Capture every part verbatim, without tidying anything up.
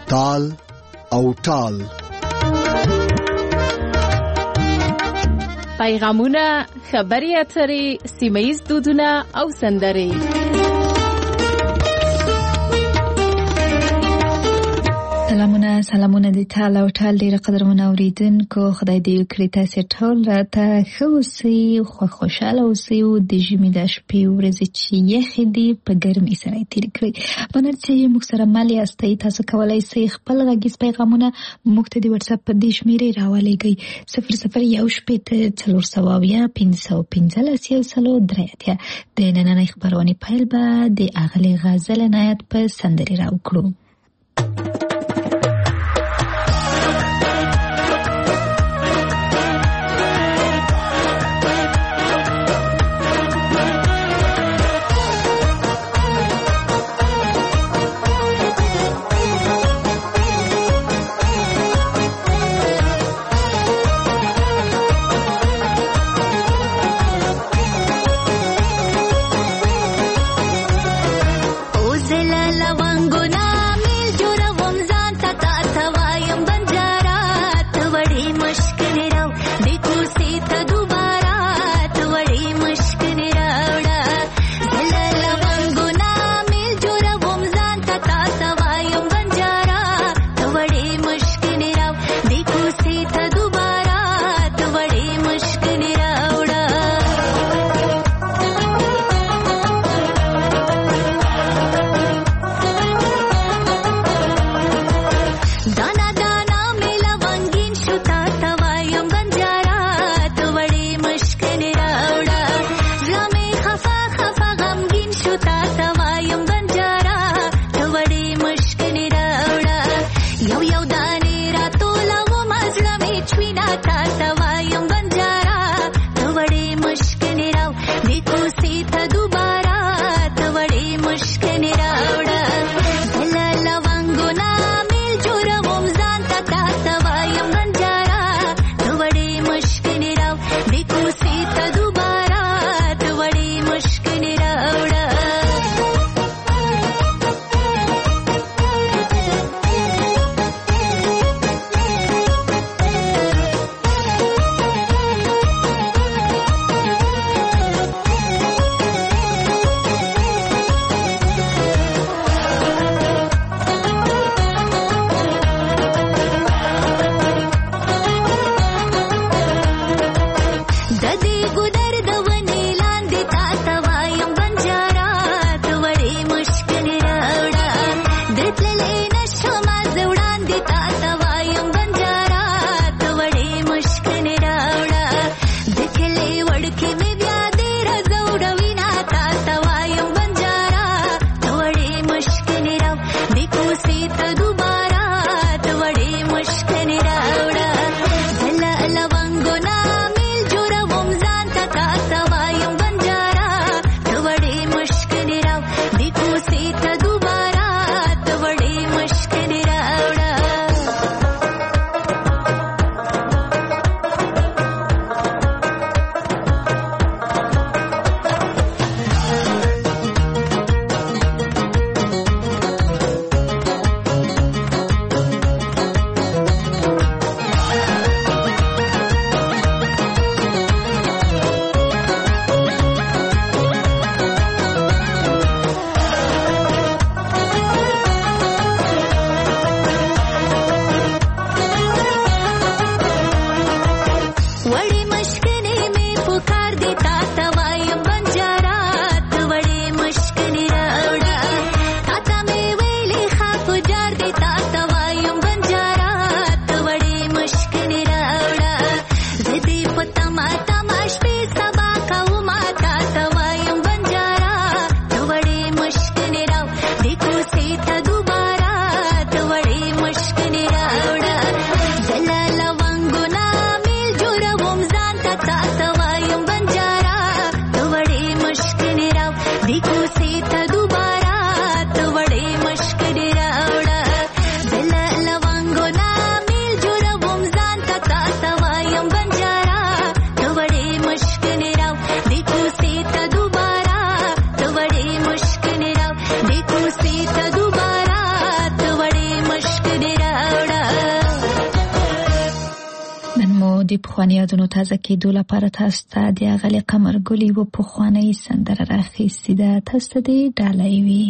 تال او ټال. پیغامونه، خبري اترې، سیمه‌ییز دودونه او سندرې. سلامونه سلامونه د ټال او ټال ډیره قدرمن اوریدونکو، خدای دې وکړي تاسو ټول راته ښه اوسئ، خو خوشاله اوسئ او د ژمي د شپې ورځې چې یخې دي په ګرمۍ سره یې تېرې کړئ. په نر چې موږ سره مل یاستئ، تاسو کولی شئ خپل غږیز پیغامونه موږ ته د وټساپ په دې شمېرې راولېږئ: صفر صفر یو شپېته څلور سوه اویا پنځه سوه پنځلس یو سلو درې اتیا. د نننۍ خپرونې پیل به د اغلې غزل عنایت په سندرې راوکړو. Lawanguna د پخواني یادونو تازه کېدو لپاره تاسو ته د اغلې قمرګل یوه پخوانۍ سندره راخیستې ده. تاسو ته دې ډالۍ وي.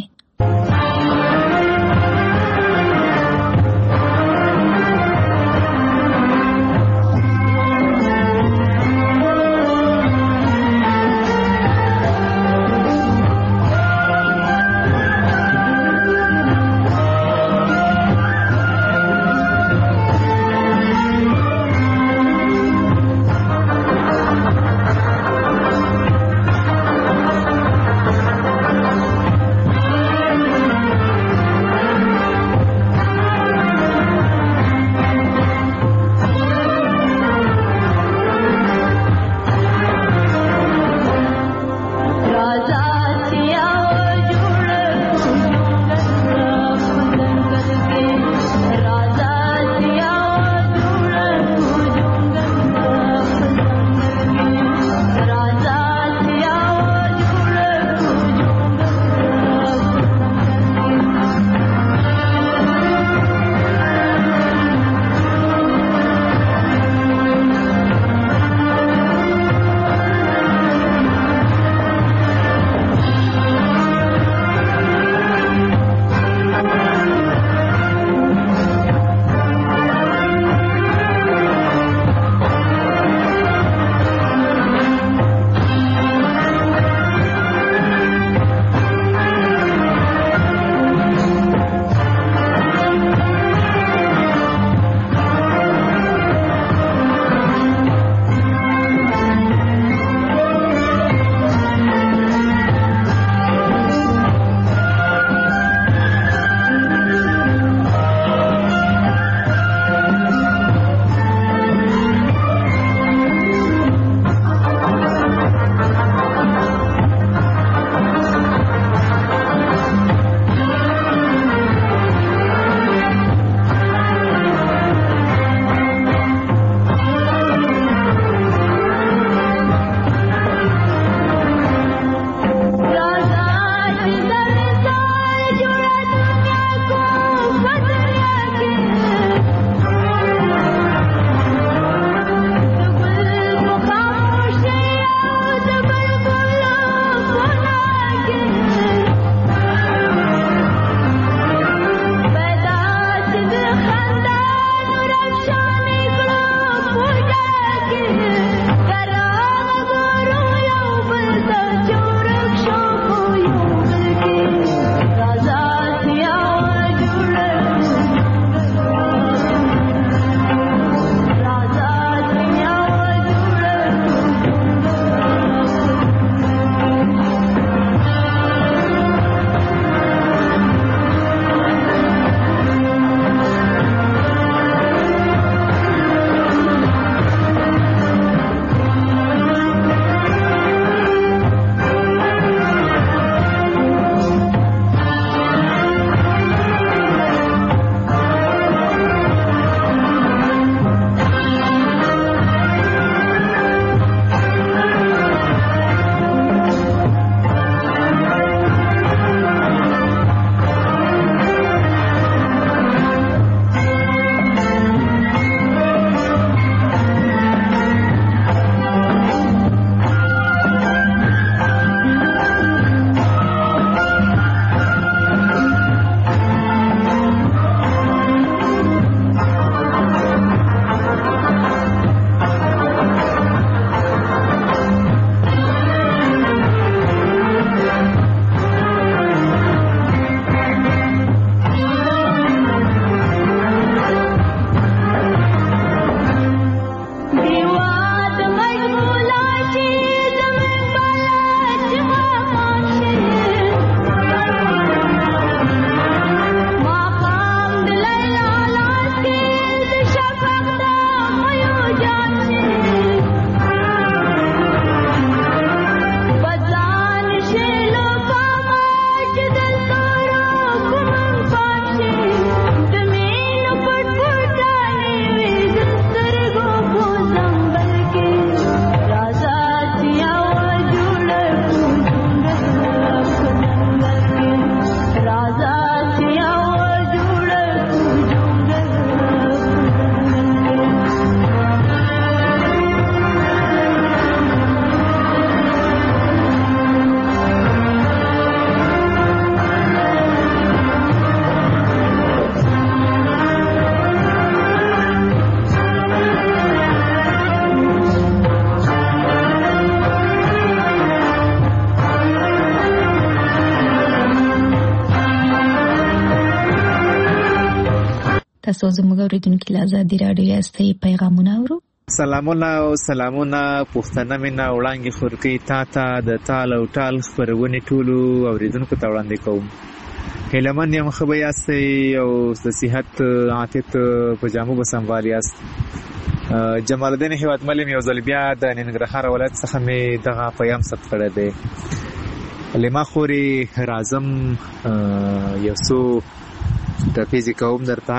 تاسو زموږ اوریدونکو له ازادي رادیو یاستئ پیغامونه اورو. سلامونه او سلامونه پښتنه مینا وړاندې خورکی تا ته د تال او ټال خبرونه ټولو اوریدونکو ته وړاندې کوم. هلمن یم خبر یاستئ او د صحت عادت په جامو بسنوال یاست. جمال الدین هیواد ملیم یو ځل بیا د ننګرهار ولایت څخه می دغه پیغام ثبت کړی دی. لما خوري رازم یو څو ټپیزې کوم درته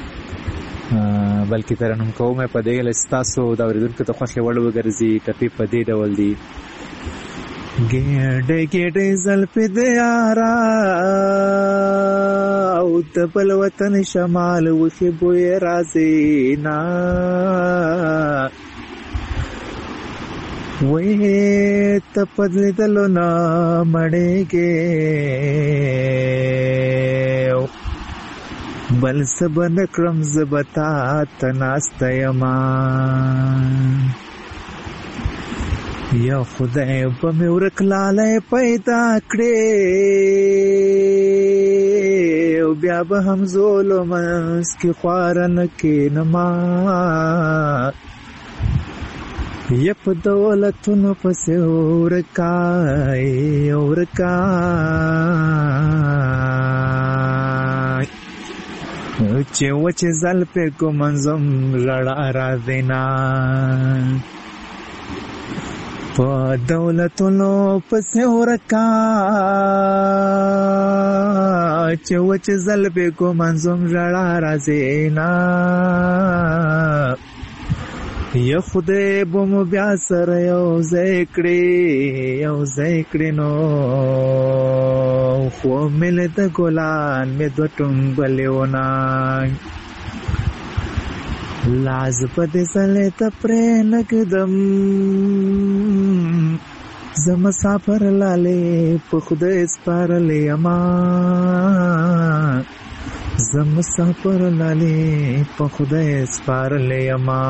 بلکې ترنم کوم په دې لستاسو د اوریدونکو ته خوښ وړ وګرځي. ټپی په دې ډول دی: ګډه ګډه زلفې د یارا او د بل وطن شمال وخې بوی راځي نا وې ته پدلیدلو نه مړېږې بل سبا نکرم زبتا تناسته یما یا خدای به مې ورک لالی پیدا کړې او بیا به هم زولو منځ کې خواره نه کښېنما یا په دولتونو پسې ورکای ورکای چې وچې زلفې کو منظم ژړا راځینا په دولتونو پسې ورکای چې وچې زلفې کو منظم ژړا راځینا یا خدای به مو بیا سره یو ځای کړې یو ځای کړې نو خو مې له د ګلان مې دوه ټومبلې ونای لاز په دې سلې ته پرې نږدم زه مسافر لالې په خدای سپارلې یما زه مسافر لالې په خدای سپارلې یما.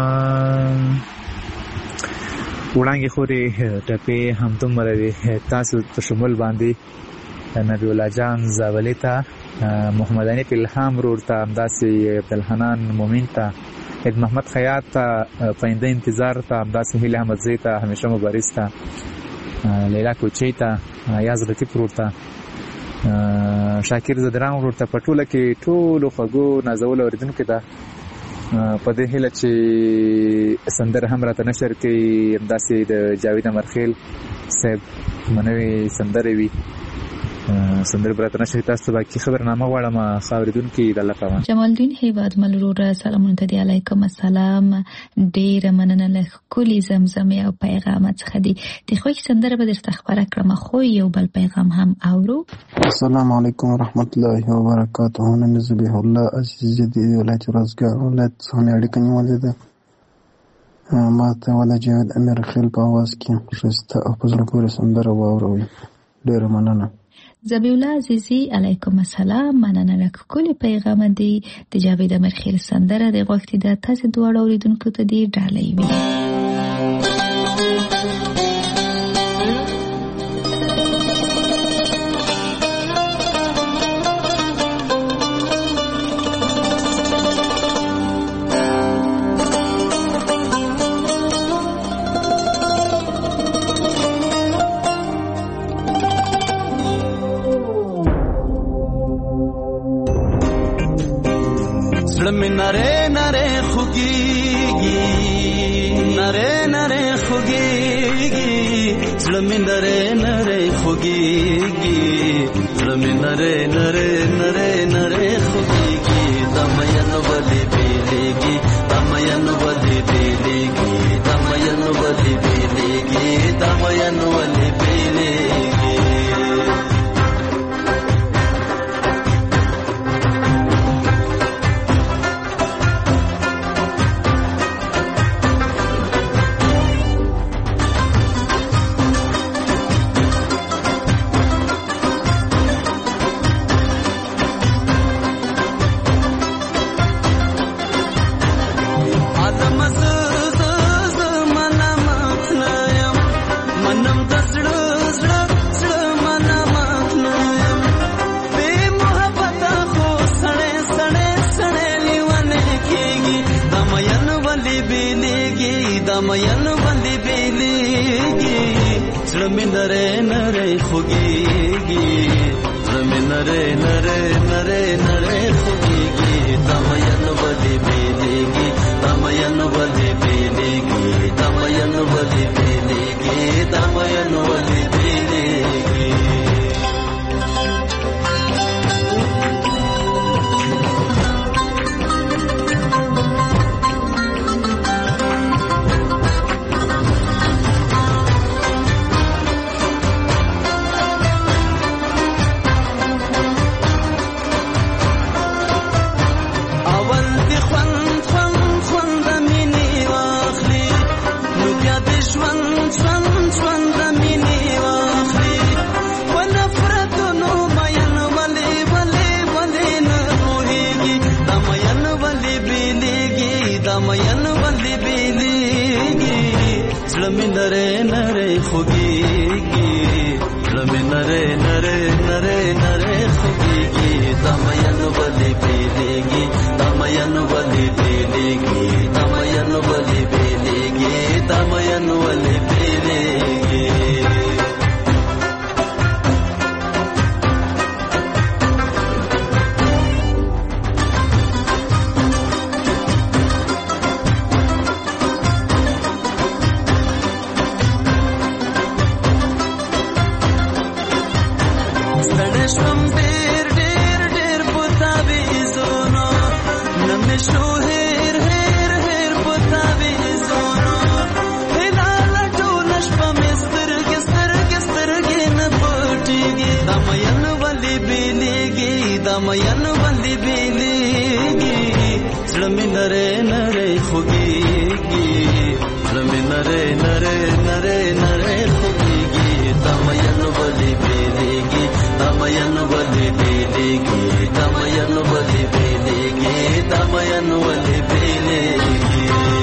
وړاندې خورې ټپې همدومره وي تاسو په شمول باندې نبی الله جان زاولي ته محمد حنیف الهام ورور ته همداسې عبدالحنان مومن ته عید محمد خیاط ته پاینده انتظار ته همداسې هیله احمدزی ته همیشه مبارز ته لیلا کوچی ته یاز لطیف ورور ته شاکر زدران ورور ته په ټوله کې ټولو خوږو نازولو اوریدونکو ته په دې هیله چې سندره هم راته نشر کوي همداسې د جاوید امرخیل صاحب منوي سندرې وي سندره براته نشي تاسو باقي خبرنامه غواړم خاوریدونکو د الله پامان. جمال الدین هیواد ملرور سلامونه ته دی علیکم السلام. ډیر مننه له کلی زمزم او پیغام څخه دی د خوښ سندره به درته خبره کړم خو یو بل پیغام هم اورو. السلام علیکم ورحمت الله وبرکاته. نن زبیح الله عزیز دی ولایت روزګار ولایت څخه اړیکه نیولې ده ما ته ولا جاوید امیر خیل په आवाज کې شسته او په زړه پورې سندره واوروي. ډیر مننه. زبیح الله عزیزی علیکم السلام. مننه له کلی پیغام دی د جاوید امیر خیل سندره د وخت د تاسو دواړو اوریدونکو ته دی ډالۍ وي. نره نره خوگیگی نره نره خوگیگی زلمی نره نره خوگیگی زلمی نره نره نره نره خوگیگی دمین ولی بیلیگی دمین ولی بیلیگی دمین ولی بیلیگی دمین ولی بیلیگی مین باندې بیلیږي زړه مې نری نری خوږیږي زړه مې نری نری نری نری خوږیږي دا مین باندې بیلیږي دا مین باندې بیلیږي دا مین باندې بیلیږي دا مین باندې بیلیږي नरे नरे खुगीगी रमे नरे नरे नरे नरे खुगीगी दमयन बलि बेलेगी दमयन बलि बेलेगी दमयन बलि बेलेगी दमयन बलि बेलेगी दमयन बंदी बेलेगी ज़्लमी नरे नरे खुगीगी ज़्लमी नरे नरे नरे नरे खुगीगी दमयन बंदी बेलेगी दमयन बंदी बेलेगी दमयन बंदी बेलेगी दमयन बंदी बेलेगी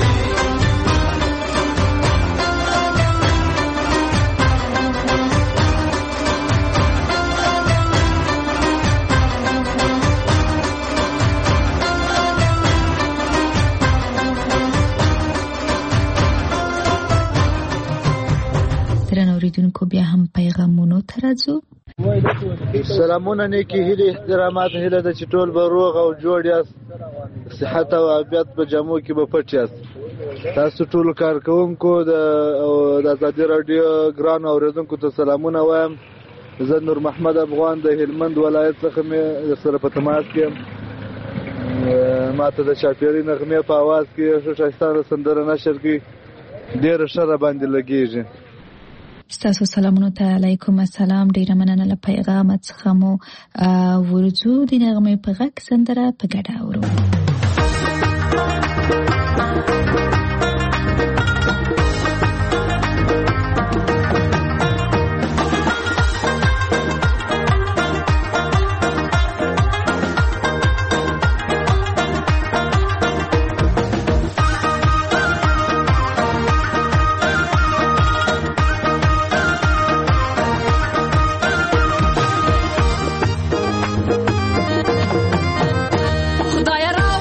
اوریدونکو بیا هم پیغامونو ته راځو. سلامونه نیکی هیلې احترامات هیله ده چې ټول به روغ او جوړ یاست صحت او عافیت په جامو کې به پټ یاست. تاسو ټول کارکونکو د د ازادي رادیو ګران اوریدونکو ته سلامونه وایم. زه نور محمد افغان د هلمند ولایت څخه مې سره په تماس کې ماته د شاپیري نغمې په आवाज کې ښایسته سندره نشر کې ډېر ښه را باندې لګیږي. ستاسو سلامونو ته علیکم السلام. ډیره مننه له پیغام څخه مو ورځو د نغمې په غږ سندره په ګډه اورو. خدای را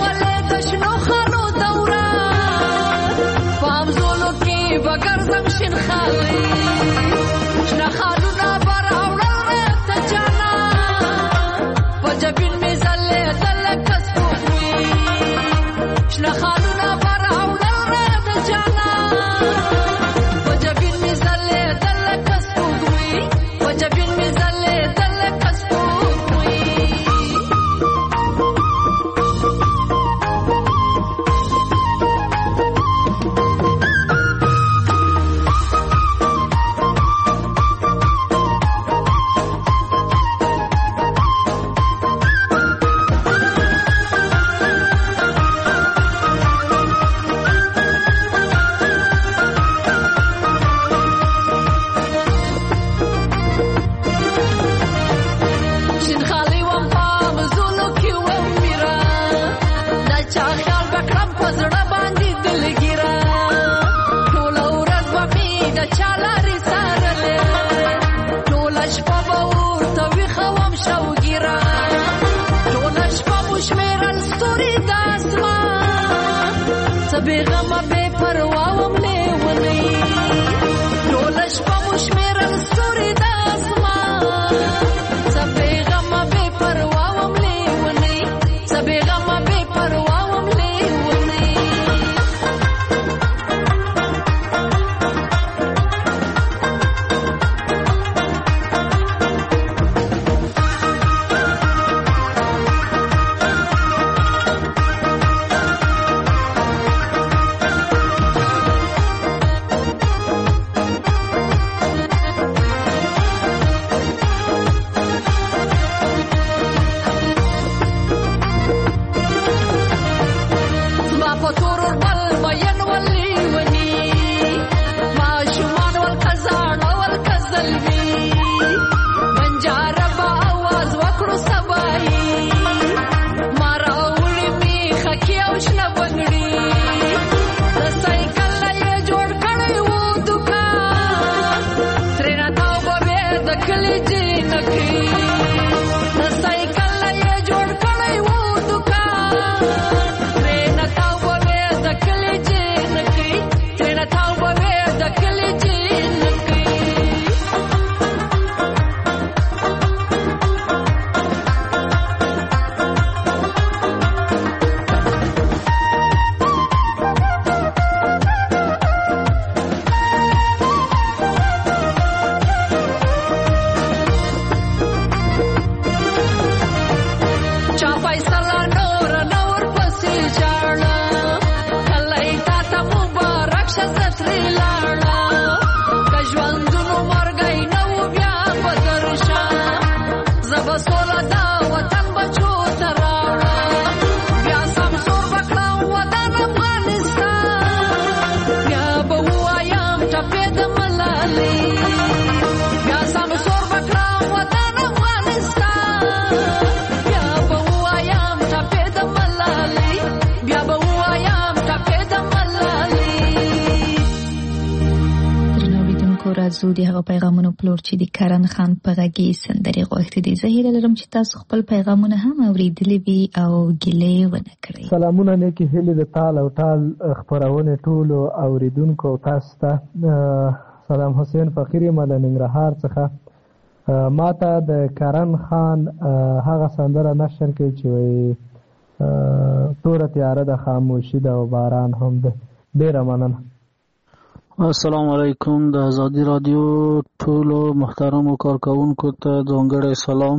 ورځو د هغه پیغامونو پلور چې د کرن خان په غږی سندري غوښتي دي. زه هیله لرم چې تاسو خپل پیغامونه هم اوریدلی وي او ګیلې ونه کړئ. سلامونه نیکی هیلې د تال او ټال خبرونه ټولو اوریدونکو تاسو ته. سلام حسین فقیری مله ننګرهار څخه. ماته د کرن خان هغه سندره نشر کوي چې وایي توره تیاره د خاموشي ده او باران هم ده. ډیره مننه. السلام علیکم. د ازادي رادیو ټولو محترمو کارکونکو ته ځانګړی سلام.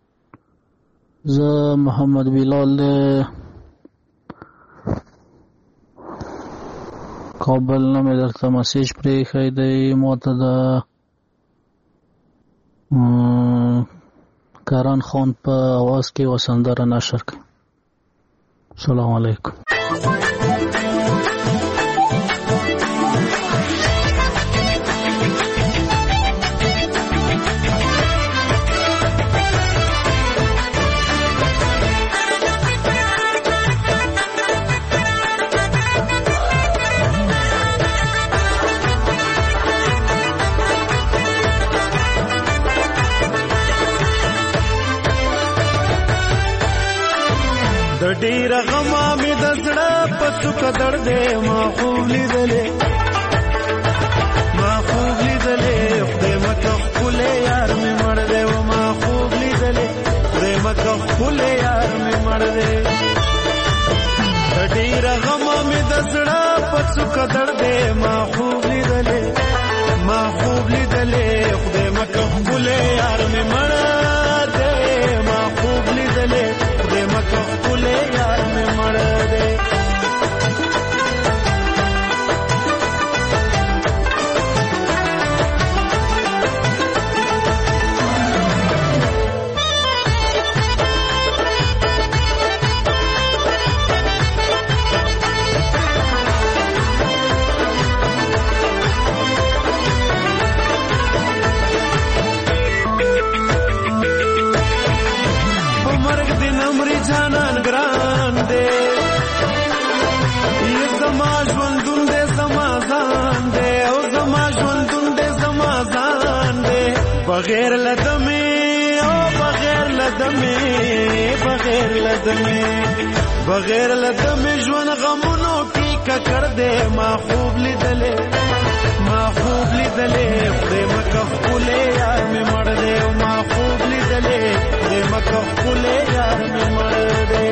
زه محمد بلال کابل نه مې درته مسیج پرېښی دی. ماته د کرن خان په اواز کې یوه سندره نشر کړه. السلام علیکم. ډیر غما می د زړه په څوک درده ما خوب لیدلې ما خوب لیدلې خدای مکه خپل یار می مړ دی و ما خوب لیدلې خدای مکه خپل یار می مړ دی. ډیر غما می د زړه په څوک درده ما خوب لیدلې ما خوب لیدلې خدای مکه خپل یار می مړ دی ما خوب لیدلې خدای مکه خپل یار می مړ دی. جانان ګران دے یہ زما ژوندون دے زما ځان دے او زما ژوندون دے زما ځان دے بغیر لدمه او بغیر لدمه بغیر لدمه بغیر لدمه ژوند غمونو کی ککړ دے ما خوب لیدلې ما خوب لیدلې خدای مکه خپل یار می مړ دے ما خوب لیدلې خدای مکه خپل یار می مړ دے.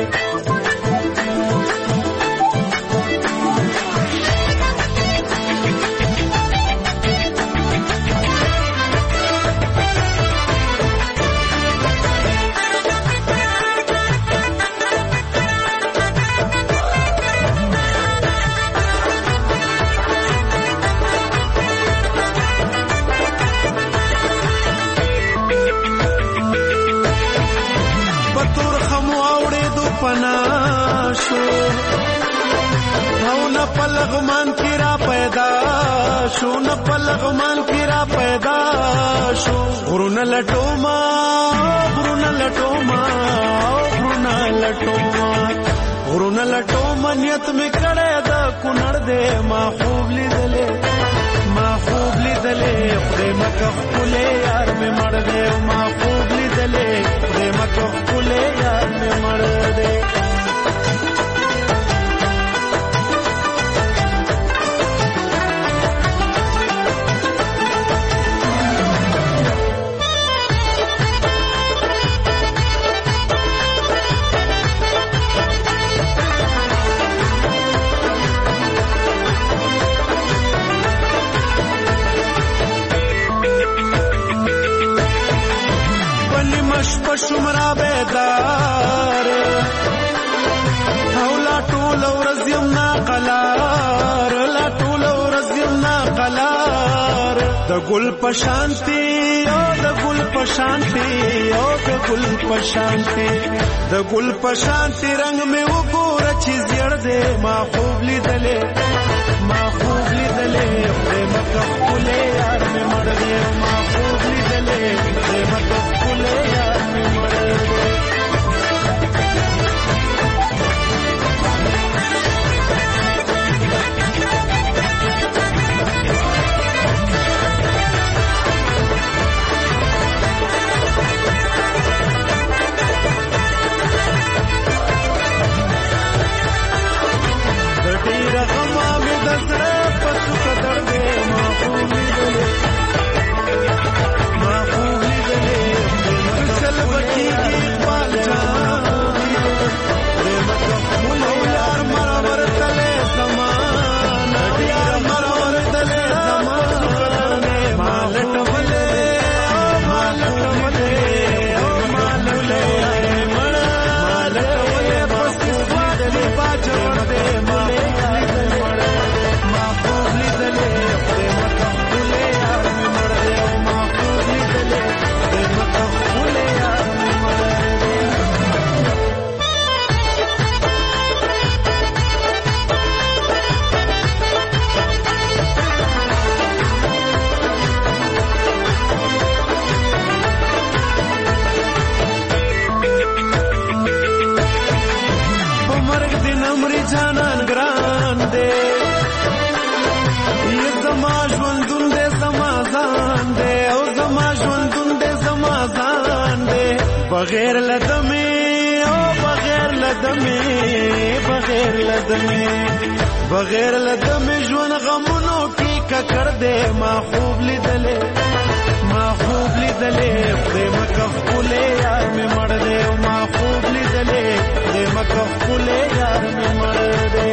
پناشو او نه پلغمان کی را پیدا شو نه پلغمان کی را پیدا شو غرون لټوما غرون لټوما غرون لټوما غرون لټوما نیت می کړه دا کونړ دے ما خوب لیدلې ما خوب لیدلې خدای مکه خپل یار می مړ دے ما خوب لیدلې خدای مکه خپل یار می مړ دے. شمرا بیدار او لا ټول ورځ یم ناقلار لا ټول ورځ یم ناقلار د ګل پشانتی او د ګل پشانتی او د ګل پشانتی د ګل پشانتی رنگ می وګور چې زیړ دے ما خوب لیدلې ما خوب لیدلې خدای مکه خپل یار می مړ دی ما خوب لیدلې خدای مکه خپل یار می مړ دی. دې ی زما ژوندون دې زما ځان دې او زما ژوندون دې زما ځان دې بغیر لدمه او بغیر لدمه بغیر لدمه بغیر لدمه ژوند غمونو کې ککړ دې ما خوب لیدلې ما خوب لیدلې دې مکه خولې یار مې مړ دې ما خوب لیدلې دې مکه خولې یار مې مړ دې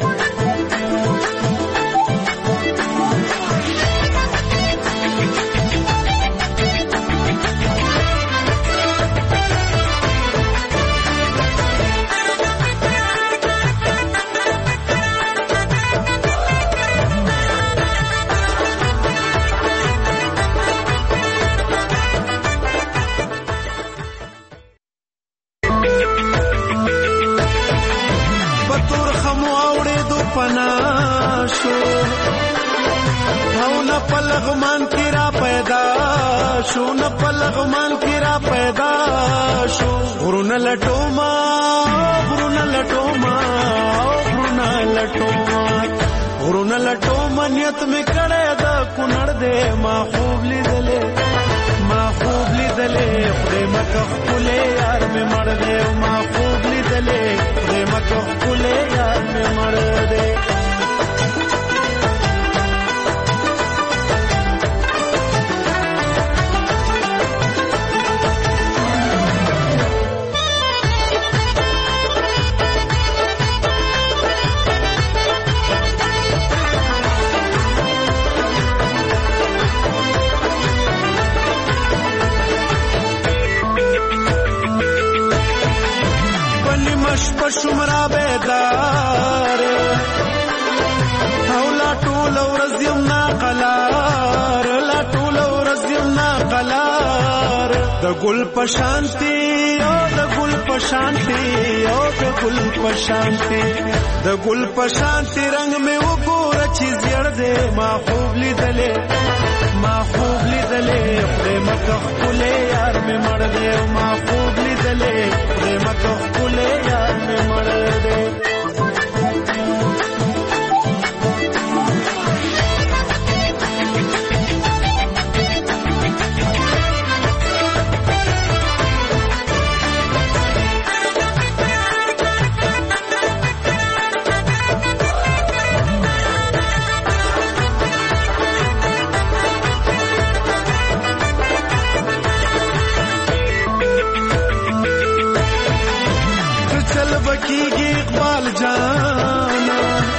پلغمان کی را پیدا شو نه پلغمان کی را پیدا شو غرون لټوما غرون لټوما غرون لټوما غرون لټوما نیت می کړه دا کونړ دې ما خوب لیدلې ما خوب لیدلې خدای مکه خولې یار می مړ دې ما خوب لیدلې خدای مکه خولې یار می مړ دې شمرا بیدار او لا ټول ورځ یم ناقلار لا ټول ورځ یم ناقلار د ګل پشانتی او د ګل پشانتی او د ګل پشانتی د ګل پشانتی رنگ می وګوره چې زیړ دې ما خوب لیدلې ما خوب لیدلې خدای مکه خولې یار می مړ دې ما خوب لیدلې خدای مکه خولې یار می مړ دې کیږي اقبال جانا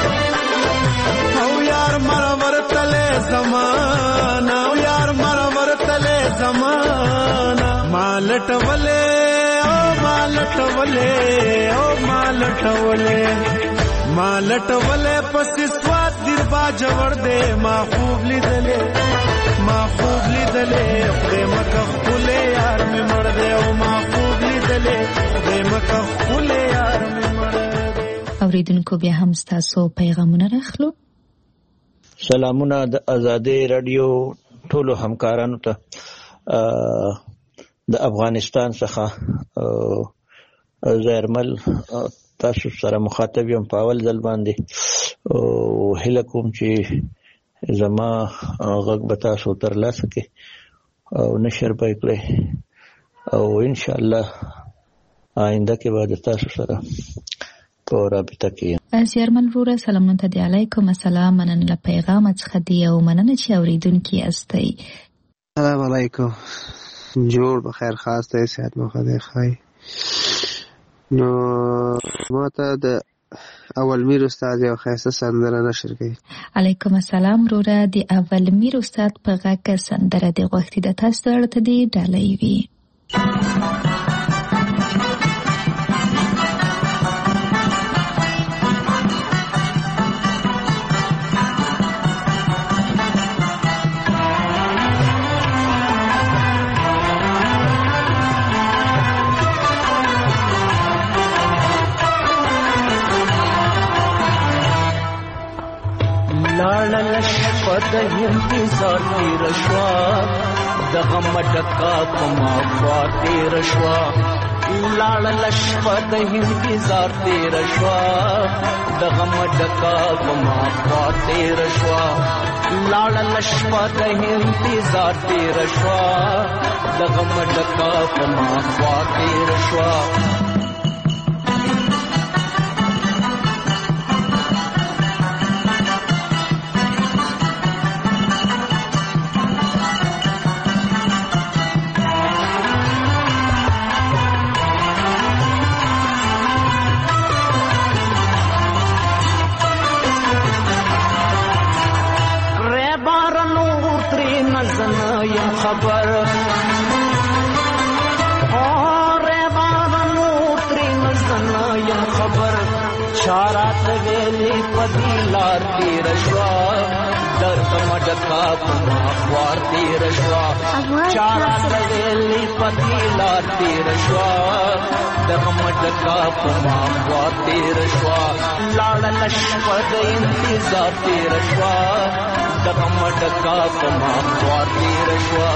او یار مرور تله زمانہ او یار مرور تله زمانہ مالټ ولې او مالټ ولې او مالټ ولې مالټ ولې پس سواد دیر با جوړ دې ما خوب لیدلې ما خوب لیدلې خدای مکه خولې یار مې مړ دې او ما خوب لیدلې خدای مکه خولې یار مې مړ دې اوریدونکو بیا هم تاسو پیغامونه راخلو. سلامونه د آزادۍ رادیو ټولو همکارانو ته د افغانستان څخه زیرمل تاسو سره مخاطب یم په اول ځل باندې او هیله کوم چې زما غږ به تاسو ترلاسه کړئ او نشر به کړئ او ان شاء الله آینده کې به تاسو سره په رابطه کې زیرمل وروره سلامونه ته علیکم السلام مننه له پیغام څخه دی او مننه چې اوریدونکي استئ. سلام علیکم جوړ بخیر خاص ته صحت مو خدای خای. نو ماته د اول میر استاد یو خاصه سندره نشر کړي. علیکم السلام وروره د اول میر استاد په غږ سندره د غوښتي د تاسو ورته دی ډالۍ وی. لاړل شپه د انتظار تیر شوا د غم ډکا کومه خوا تیر شوا لاړل شپه د انتظار تیر شوا د غم ډکا په ما خوا تیر شوا لاړل شپه د انتظار تیر شوا د غم ډکا په ما خوا تیر شوا خبر اور بارنو ترین زنایم خبر چارات ویلی پدی لار تیر شوا در کمڈکا پما خوار تیر شوا چارات ویلی پدی لار تیر شوا در کمڈکا پما خوار تیر شوا لاړل شپه د انتظار تیر شوا د غم ډکا په ما خوا تیر شوا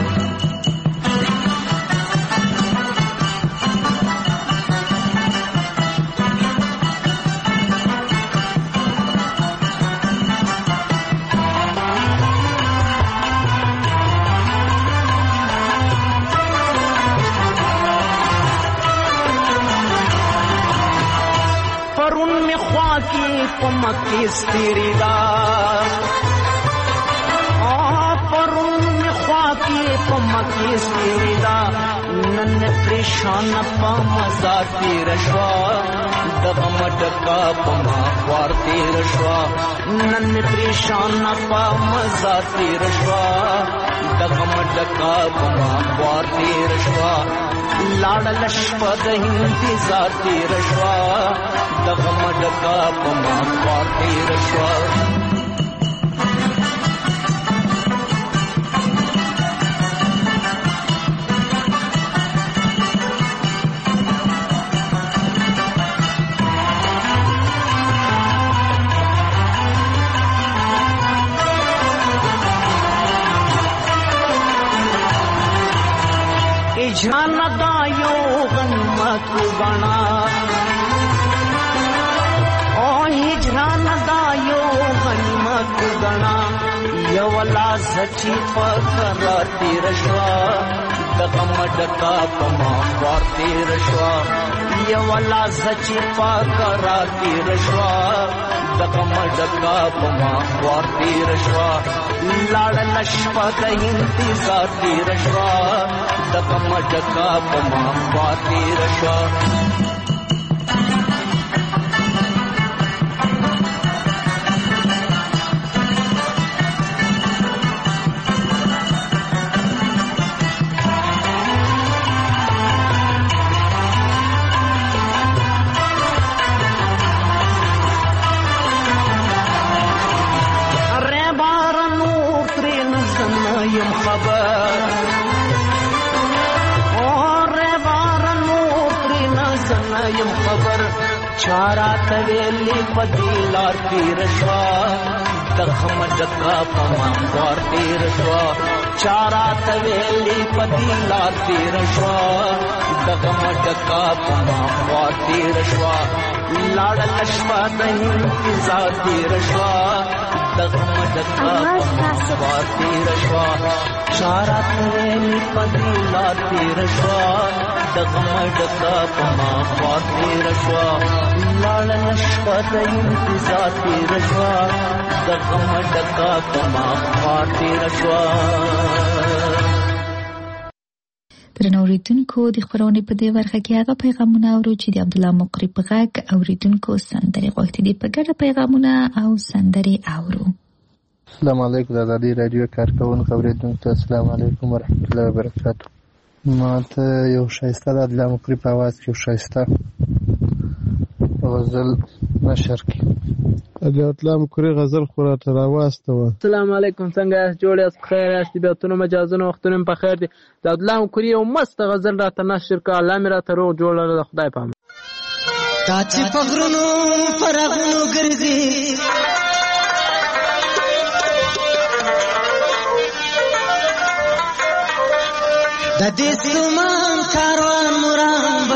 پرون می خوا کی په مکی ستیری دا پمکی سیدا نن پریشان پا مزا تیر شوا دغم ڈکا پما خوار تیر شوا نن پریشان پا مزا تیر شوا دغم ڈکا پما خوار تیر شوا لاړل شپه د انتظار تیر شوا دغم ډکا پما خوار تیر شوا جان دایو غنمت گنا او هجران دایو غنمت گنا یو لا سچی پکر تیر شوا دغم ډکا پما خوار تیر شوا یو لا سچی پکر تیر شوا دغم ډکا پما خوار تیر شوا لاړل شپه د انتظار تیر شوا دغم ډکا پما خوار تیر شوا چارات ویلی پدی لار تیر شوا دغم ډکا پما خوار تیر شوا چارات ویلی پدی لار تیر شوا دغم ډکا پما خوار تیر شوا لاړل شپه د انتظار تیر شوا دغم ډکا پما خوار تیر شوا چارات ویلی پدی لار تیر شوا دغم ډکا پما خوار تیر شوا لاړل شپه د انتظار تیر شوا دغم ډکا پما خوار تیر شوا درنو اوریدونکو د خبرونې په دې برخه کې هغه پیغامونه اورو چې د عبدالله مقری په غږ اوریدونکو سندرې غوښتي دي په ګډه پیغامونه او سندرې اورو. السلام علیکم د ازادي رادیو کارکونکو اوریدونکو ته السلام علیکم ورحمت الله وبرکاتہ. ما ته یو شایسته د عبدالله مقری په आवाज کې یو شایسته غزل نشر کی د عبدالله مقری غزل خو راته راواسته و. السلام علیکم څنګه یاست؟ جوړ یاست؟ بخیر یاست؟ طبیعتونه مجازونه وختونه په خیر دي. د عبدالله مقری یو مست غزل راته نشر کړه. الله مې راته روغ جوړ لره د خدای په امان. تا چې پغرونو پرغونو ګرځي د دې سومان کاروان مرام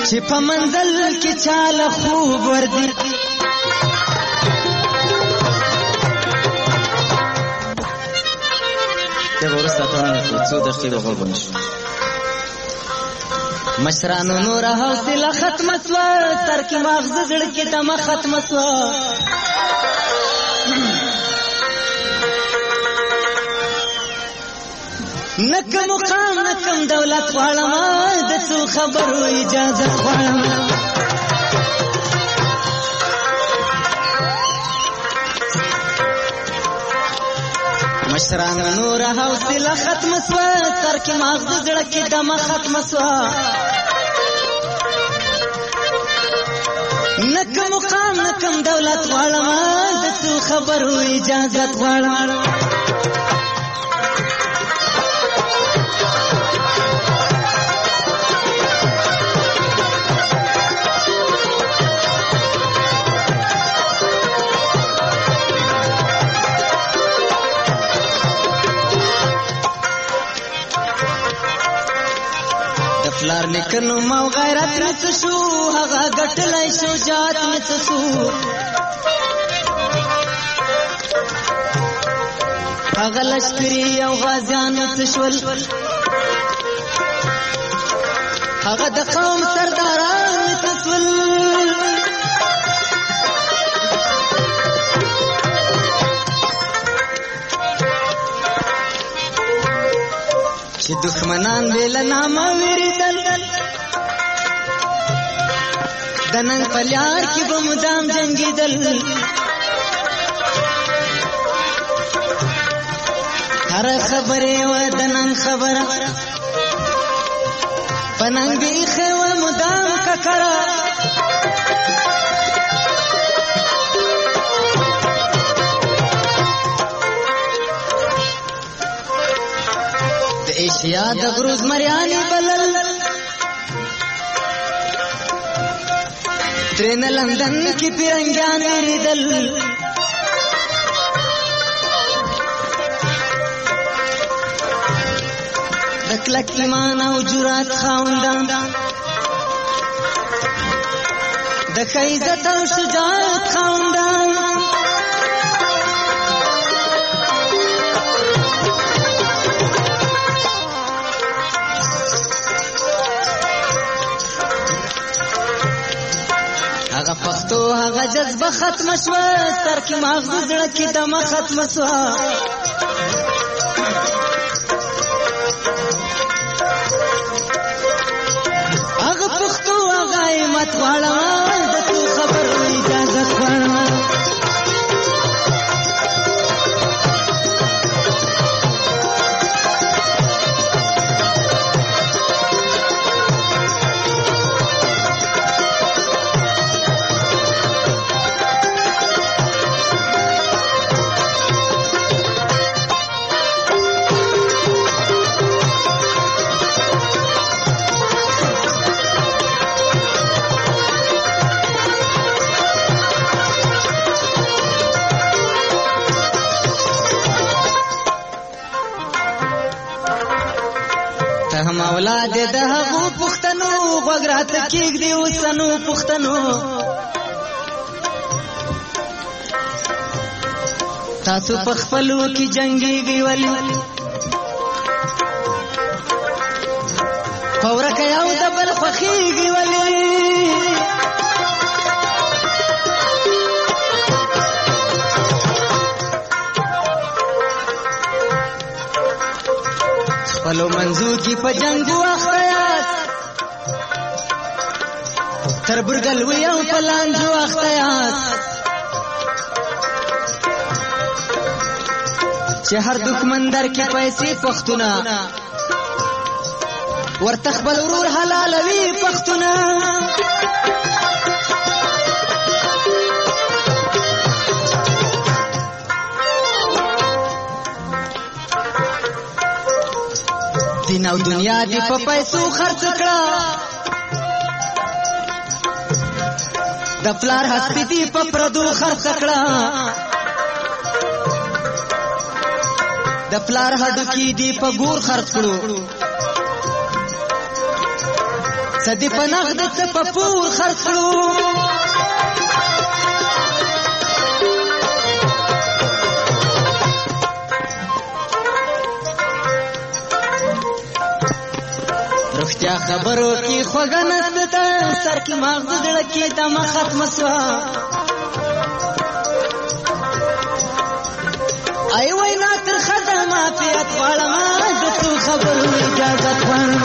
چې په منزل کې چاله خوب وردی ته ورسته ته څو دقیقې به غوږ ونیسو مشرانو نور حوصله ختمه سوه سر کې ماغزه زړه کې دمه ختمه سوه نکه مقام نکم دولت غواړم د څو خبرو اجازه غواړم مشران نور حوصله ختمه سوه سر کې ماغزه زړه کې دمه ختمه سوه نکه مقام نکم دولت غواړم د څو خبرو اجازه غواړم پلار لیکنو مو غیرت نڅ شو هغه ګټلای شجاعت نڅ شو هغه لشکري او غازیان نڅ شول هغه د قوم سرداران نڅ شول چې دښمنان دې له نامه وېرېدل د ننګ په لار کې به مدام جنګېدل هره خبرې وه د ننګ خبره په ننګ ایښې وه مدام ککره ایشیا د غروز مریانی بلل ترین لندن کی پیرنگیان ویریدل دکلک ایمان او جرات خاوندان دک عزت او شجاعت خاوندان هغه پښتو هغه جذبه ختم شوه سر کې ماغزه زړه کې دمه ختم شوه هغه پښتو هغه همت غواړم د څو خبرو اجازه غواړم هم اولاد د هغو پښتنو غوږ راته کېږدي اوسنو پښتنو تاسو په خپلو کې جنګېږئ ولې په ورکه یو د بل خوښېږئ ولې خپلو منځو کې په جنګو اخته یاست تر برګلوي او په لانجو اخته یاست چې هر دښمن در کې پیسې پښتونه ورته خپل ورور حلالوي پښتونه دین او دنیا دی په پیسو خرڅ کړه د پلار هستی دی په پردو خرڅ کړه د پلار هډوکی دی په ګور خرڅ کړو صدی په نغد څه په پور خرڅ کړو رښتیا خبرو کې خوږه نشته سر کې مغز زړه کې دمه ختمه سوه ای وینا ترخه ده معافیت غواړمه د څو خبرو اجازت غواړم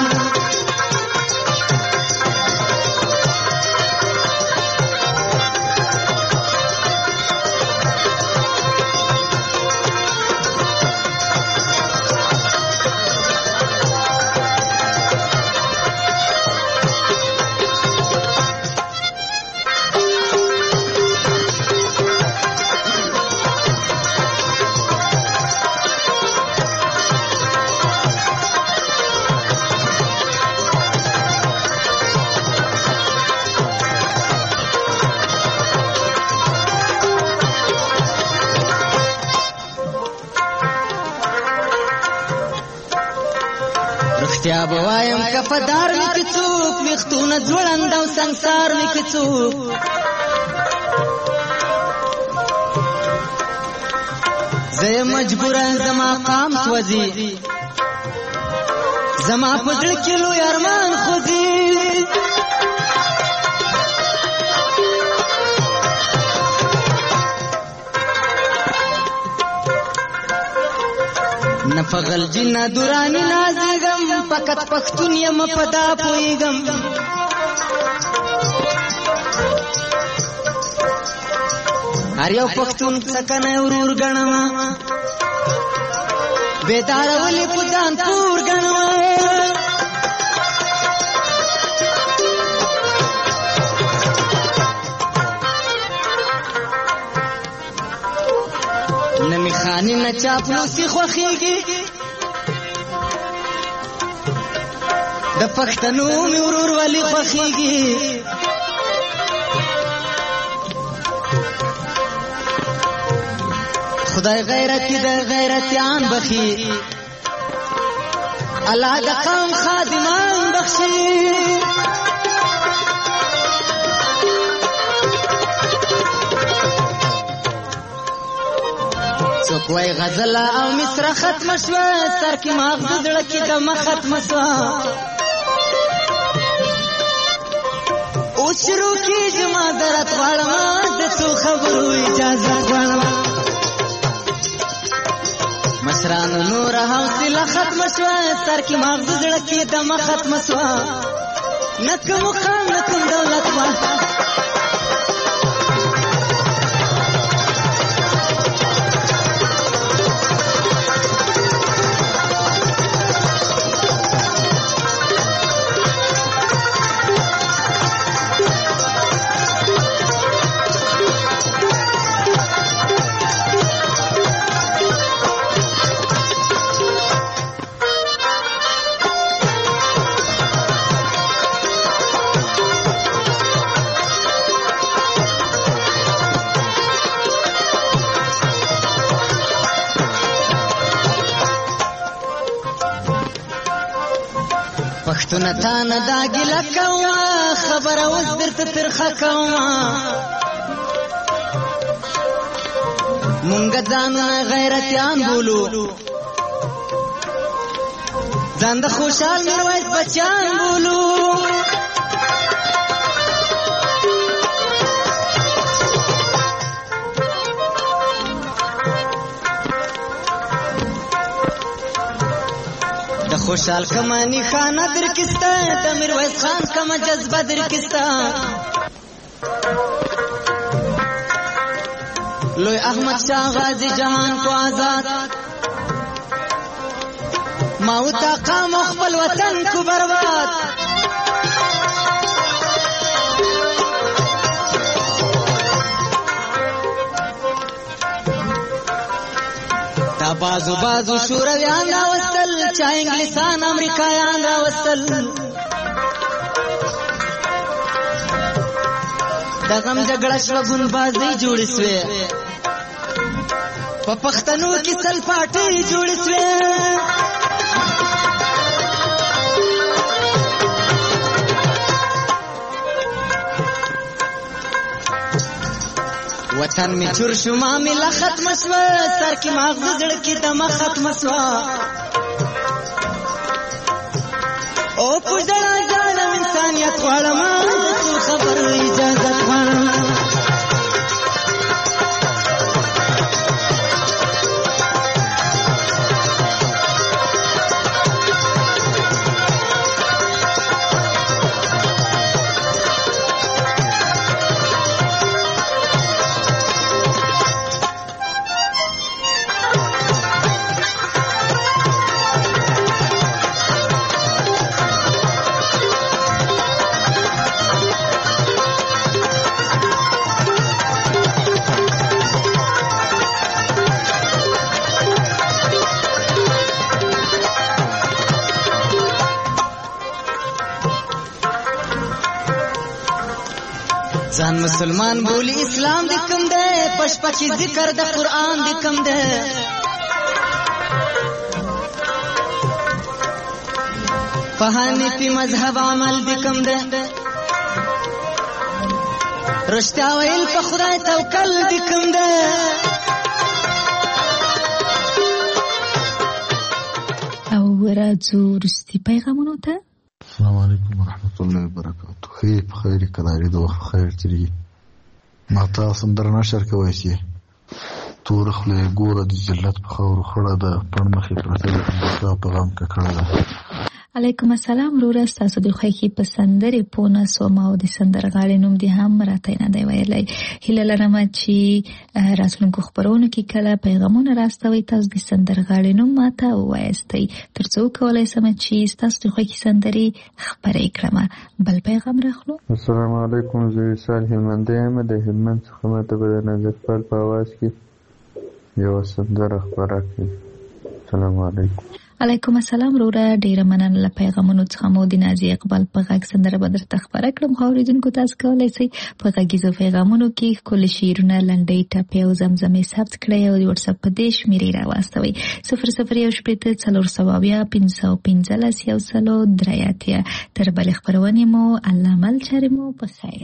رښتیا به وایم که په دار وي که څوک ویښتونه ځوړند او سنګسار وي که څوک زه یم مجبوره زما قام سوځي زما په زړه کې لوی ارمان خوځي نه په غلجي نه دوراني نازېږم فقط پښتون یم په دا پوهېږم هر یو پښتون سکنی ورور ګڼم بیداره ولې په ځان پور ګڼم نه می خاني نه چاپلوسي خوښېږي د پښتنو مې ورور ولې خوښېږي خدای غیرتي د غیرتیان بخي الله د قوم خادمان بخشي څوک وای غزله او مصره ختمه شوه سر کې مغز زړه کې دمه ختمه شوه اوس شروع کېږي ما درت غواړمه د څو خبرو اجازه غواړم مشرانو نوره حوصله ختمه شوه سر کې مغز زړه کې دمه ختمه شوه نه کوم مقام نه کوم دولت وه پښتونه تا نه دا ګیله کومه خبره اوس درته ترخه کومه مونږ ځانونه غیرتیان بولو ځان د خوشحال میرویس بچیان بولو خوشحال کمانی خانه در کستا د میرویس خان کما جذبه در کستا لوی احمد شاه غازی جهان کو آزاد ماوتا قام خپل وطن کو برباد دا بازو بازو شورویان راوستل چا انګلیسان امریکایان راوستل د غم جګړه شوه ګوندبازۍ جوړې سوې په پښتنو کې سل پاټۍ جوړې سوې وطن می چور شو معامله ختم شوه سر کې مغز زړه کې دمه ختم شوه او پوجړه ځانم انسانیت غواړم ټول خبر اجازه غواړم ځان مسلمان بولی اسلام دې کوم ده پشپکی ذکر د قرآن دې کوم ده په حنفي مذهب عمل دې کوم ده رښتیا ویل په خدای توکل دې کوم ده او راځو وروستي پیغامونو ته. السلام علیکم ورحمت الله وبرکاته. خیر بخیر کلاری د وخت خیر تیری ما تاسو در نشر کوي چې تور خله ګوره د ذلت په خور خړه ده پړ مخې پرته د پیغام کا کړه. علیکم السلام وروره تاسو د خوښي په سندرې پونه سوما او د سندرغاړي نوم دي هم راته نه دی ویلای. هیله لرم چې راتلونکو خبرونو کې کله پیغامونه راستوي تاسو د سندرغاړي نوم ماته وایستئ ترڅو کولای سم چې تاسو د خوښي سندرې خبرې کړم. بل پیغام راخلو. السلام علیکم زه صالح منده یم د هلمند څخه ماته به نظر پال په आवाज کې یو سندره خبره کړم. السلام علیکم. علیکم السلام وروره ډیره مننه له پیغامونو څخه مو د نازي اقبال په غږ سندره به درته خبره کړم. خو اوریدونکو تاسو کولی شئ په غږیزو پیغامونو کې ښکلي شعرونه لنډۍ ټپې او زمزمې ثبت کړئ او د وټساپ په دې شمېرې راواستوئ صفر صفر یو شپېته څلور سوه اویا پنځه سوه پنځلس یو سلو درې اتیا. تر بلې خپرونې مو الله مل چارې مو په خیر.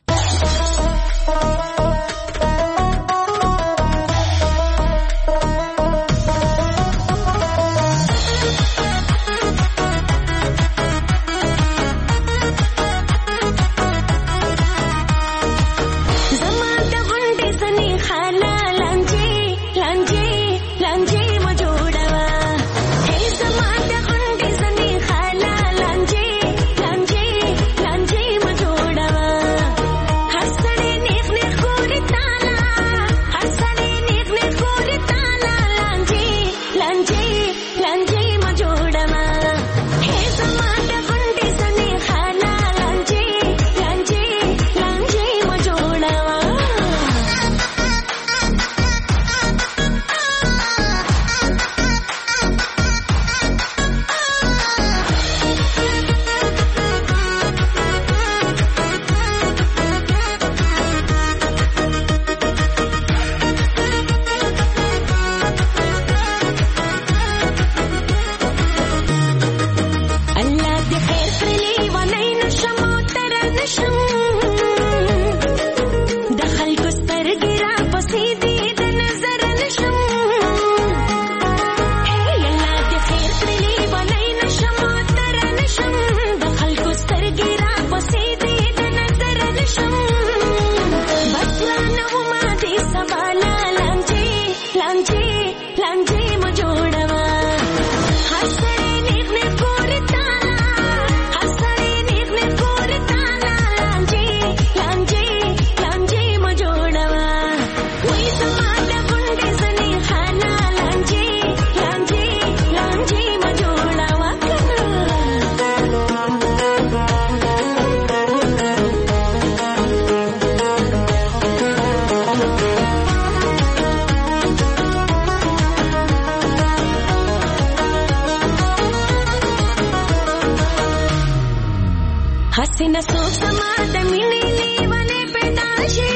حسینه سوک سما د مینې لیوانې پیدا شي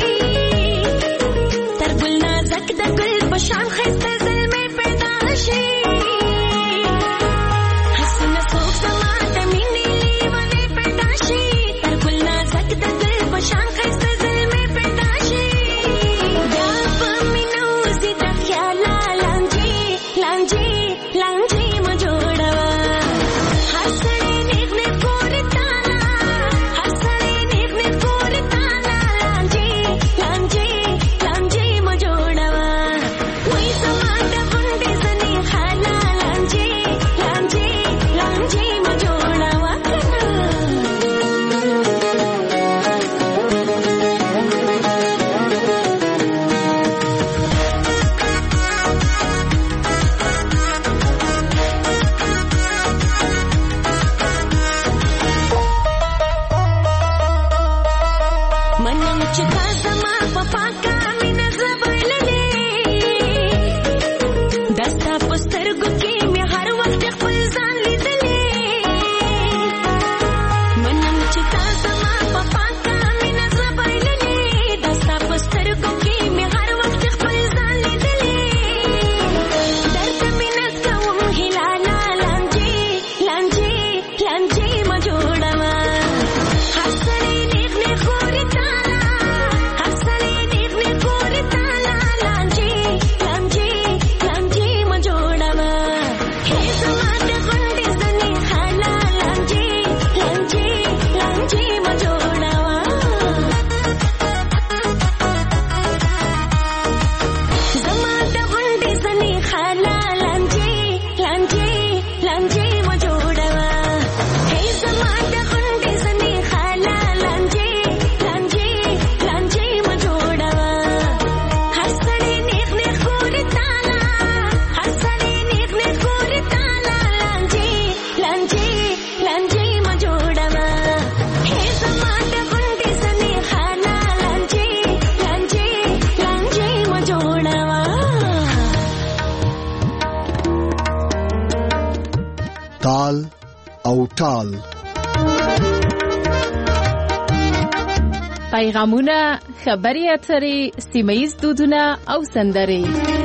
تر ګل نازک د ګل په شان ښایسته زلمې پیدا شي. حسینه سوک سما د مینې لیوانې پیدا شي تر ګل نازک د ګل په شان ښایسته زلمې پیدا شي. تال او ټال پیغامونه، خبري اترې، سیمه‌ییز دودونه او سندرې.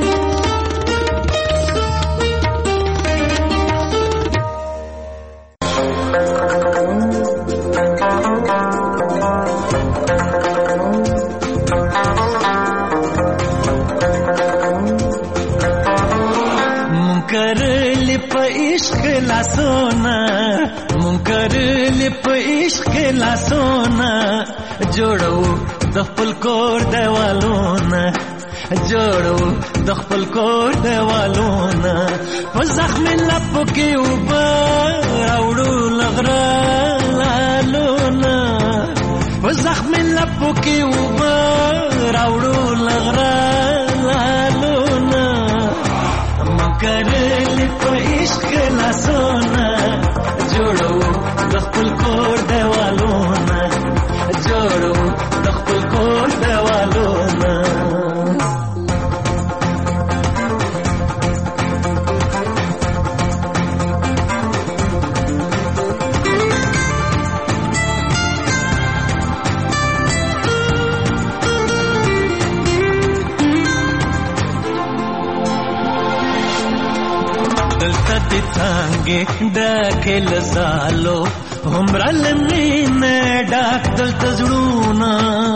لاسونه منکر لپ عشق لاسونه جوړو د خپل کور دیوالونه جوړو د خپل کور دیوالونه په زخم لپ کې وبا راوړو لغرا لالونه په زخم لپ کې وبا راوړو لغرا لالونه منکر لپ عشق لاسونه جوړو د خپل کور دیوالونه جوړو د خپل کور دیوالونه څنګه ډکل زالو همرل مینه ډاک دل تزړونا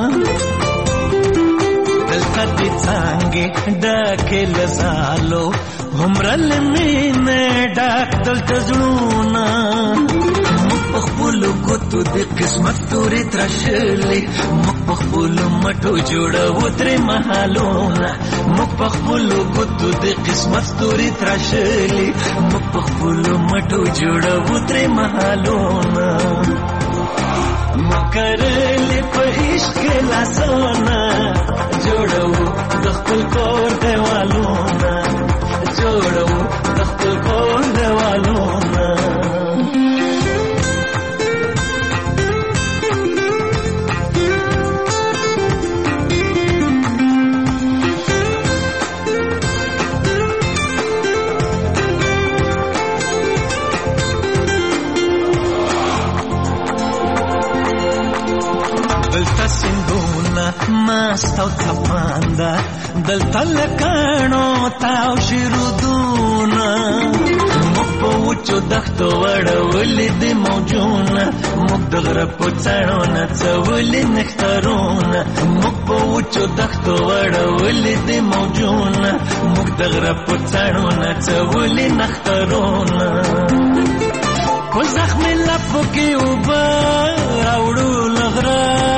دلته دې څنګه ډکل زالو همرل مینه ډاک دل تزړونا خپل کوتو د قسمت تورې ترشلې مخ په خپل مټو جوړو ترې محالونه مخ په خپل کوتو د قسمت تورې ترشلې مخ په خپل مټو جوړو ترې محالونه مکرلې په عشق لاسونه جوړو د خپل کور دیوالونه جوړو د خپل کور دیوالونه مست او څپانده دلته لکانو تاو شیرودونه موږ په وچو دښتو وړولې د موجونه موږ د غره په څڼو نڅولې نښترونه موږ په وچو دښتو وړولې د موجونه موږ د غره په څڼو نڅولې نښترونه په زخمې لپو کې اوبه راوړو له غره